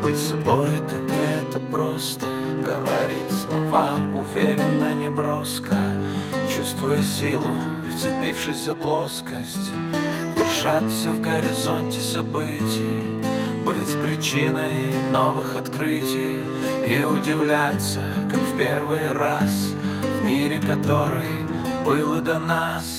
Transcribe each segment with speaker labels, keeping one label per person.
Speaker 1: Быть собой так это просто. Говорить слова уверенно, не броско, чувствуя силу, вцепившись за плоскость. Держаться в горизонте событий, быть причиной новых открытий и удивляться, как в первый раз в мире, который был и до нас.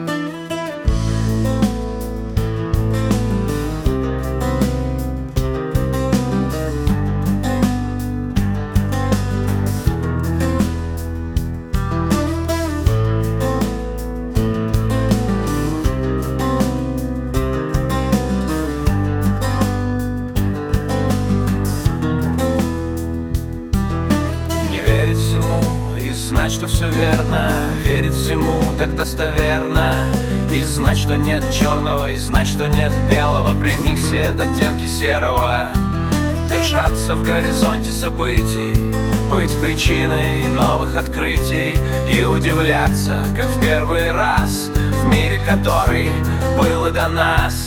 Speaker 1: Знать, что все верно, верить всему так достоверно. И знать, что нет черного, и знать, что нет белого. Прими все оттенки серого. Держаться в горизонте событий, быть причиной новых открытий и удивляться, как в первый раз в мире, который был и до нас.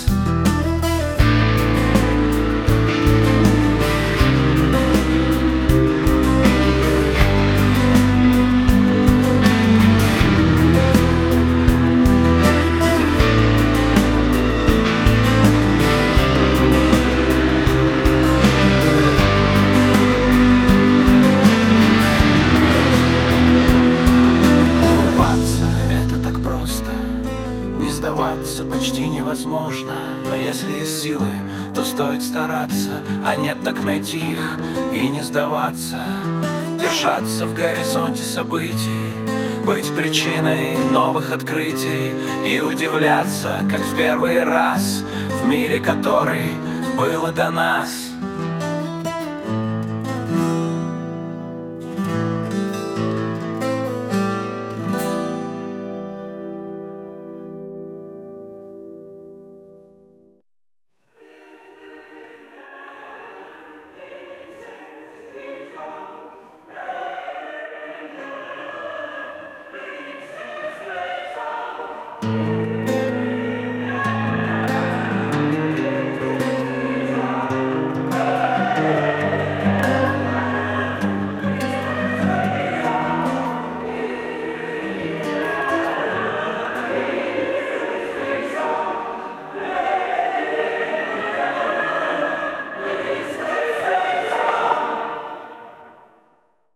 Speaker 1: Сдаваться почти невозможно, но если есть силы, то стоит стараться, а нет, так найти их и не сдаваться. Держаться в горизонте событий, быть причиной новых открытий и удивляться, как в первый раз в мире, который был и до нас.